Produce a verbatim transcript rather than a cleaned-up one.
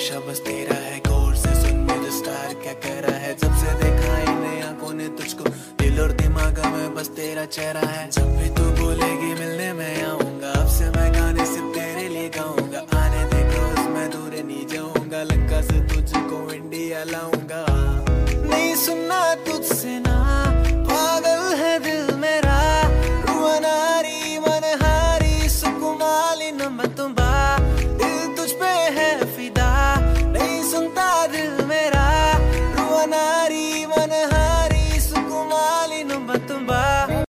नशा बस तेरा है, गौर से सुन मुझे स्टार क्या कह रहा है। जब से देखा इन आंखों ने तुझको, दिल और दिमाग में बस तेरा चेहरा है। जब भी तू बोलेगी मिलने मैं आऊंगा, अब से मैं गाने सिर्फ तेरे लिए गाऊंगा। आने दे क्लोज मैं दूर नहीं जाऊंगा, लंका से तुझको इंडिया लाऊंगा। नहीं सुनना तुझसे ना